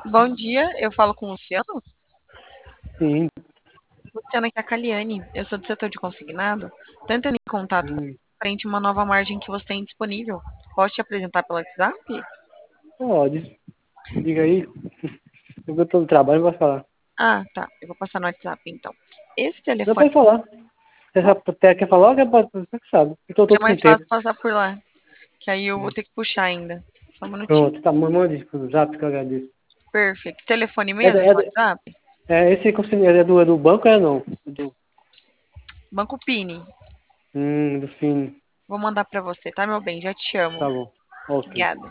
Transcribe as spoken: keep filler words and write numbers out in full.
Bom dia, eu falo com o Luciano. Sim. Luciano, aqui é a Caliane. Eu sou do setor de consignado. Tô entrando em contato com Hum, frente uma nova margem que você tem disponível. Posso te apresentar pelo WhatsApp? Pode. Diga aí. Eu tô no trabalho, não vou falar. Ah, tá. Eu vou passar no WhatsApp então. Esse Não telefone pode falar. Você já quer quer falar ou quer pode? Você que sabe. Eu tô é todo com mais tempo. fácil passar por lá, que aí eu vou Hum. ter que puxar ainda. Só um minutinho. Pronto, tá. Mande pro zap que eu agradeço. Perfeito. Telefone É, da- mesmo, é, da- WhatsApp? é esse consignado é do, é do banco ou é não? É do, Banco Pini. hum, do fim. Vou mandar pra você, tá, meu bem? Já te amo. Tá bom. Ok. Obrigada.